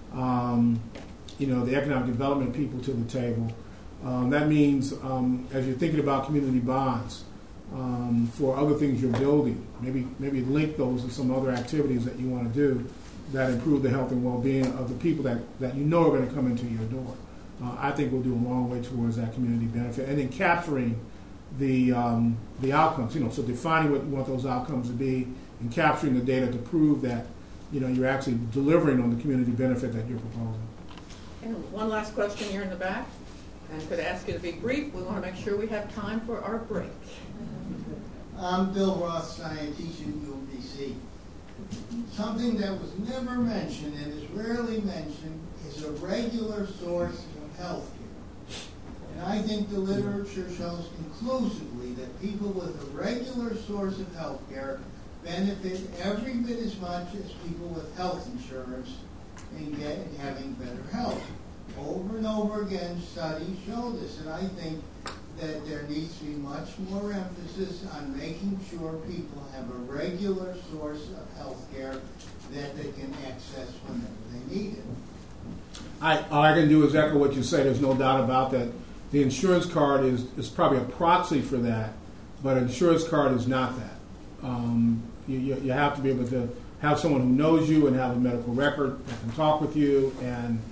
the economic development people to the table. That means as you're thinking about community bonds for other things you're building, maybe link those to some other activities that you want to do that improve the health and well-being of the people that are going to come into your door. I think we'll do a long way towards that community benefit. And then capturing the outcomes, so defining what you want those outcomes to be and capturing the data to prove that, you're actually delivering on the community benefit that you're proposing. And one last question here in the back. And could I ask you to be brief? We want to make sure we have time for our break. I'm Bill Roth, I teach at UMBC. Something that was never mentioned and is rarely mentioned is a regular source of health care. And I think the literature shows conclusively that people with a regular source of health care benefit every bit as much as people with health insurance in having better health. Over and over again, studies show this, and I think that there needs to be much more emphasis on making sure people have a regular source of health care that they can access whenever they need it. All I can do is echo what you say. There's no doubt about that. The insurance card is probably a proxy for that, but an insurance card is not that. You have to be able to have someone who knows you and have a medical record that can talk with you. And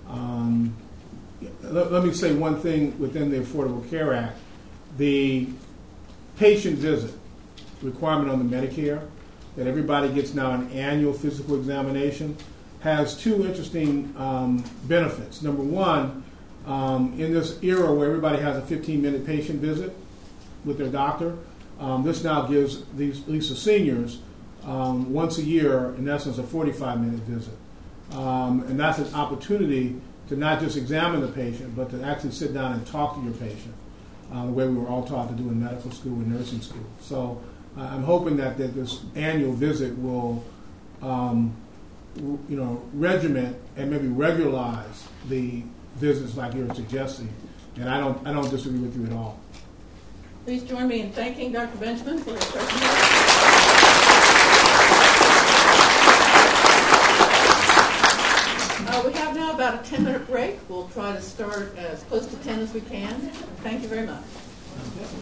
let me say one thing within the Affordable Care Act. The patient visit requirement on the Medicare, that everybody gets now an annual physical examination, has two interesting benefits. Number one, In this era where everybody has a 15-minute patient visit with their doctor, this now gives at least the seniors once a year, in essence, a 45-minute visit. And that's an opportunity to not just examine the patient, but to actually sit down and talk to your patient, the way we were all taught to do in medical school and nursing school. So I'm hoping that this annual visit will, regiment and maybe regularize the visits like you're suggesting. And I don't disagree with you at all. Please join me in thanking Dr. Benjamin for his presentation. We have now about a 10-minute break. We'll try to start as close to 10 as we can. Thank you very much.